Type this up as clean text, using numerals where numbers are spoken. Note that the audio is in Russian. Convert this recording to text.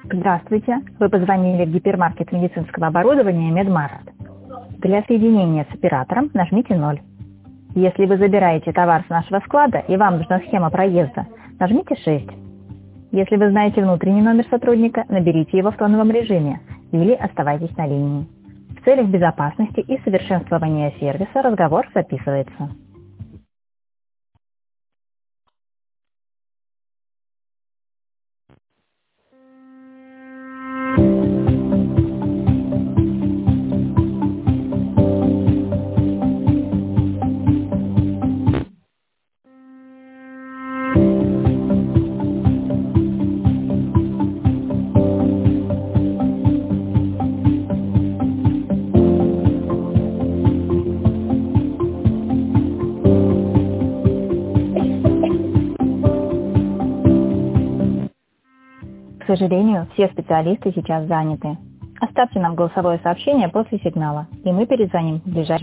Здравствуйте, вы позвонили в гипермаркет медицинского оборудования Медмарт. Для соединения с оператором нажмите 0. Если вы забираете товар с нашего склада и вам нужна схема проезда, нажмите 6. Если вы знаете внутренний номер сотрудника, наберите его в тоновом режиме или оставайтесь на линии. В целях безопасности и совершенствования сервиса разговор записывается. К сожалению, все специалисты сейчас заняты. Оставьте нам голосовое сообщение после сигнала, и мы перезвоним в ближайшее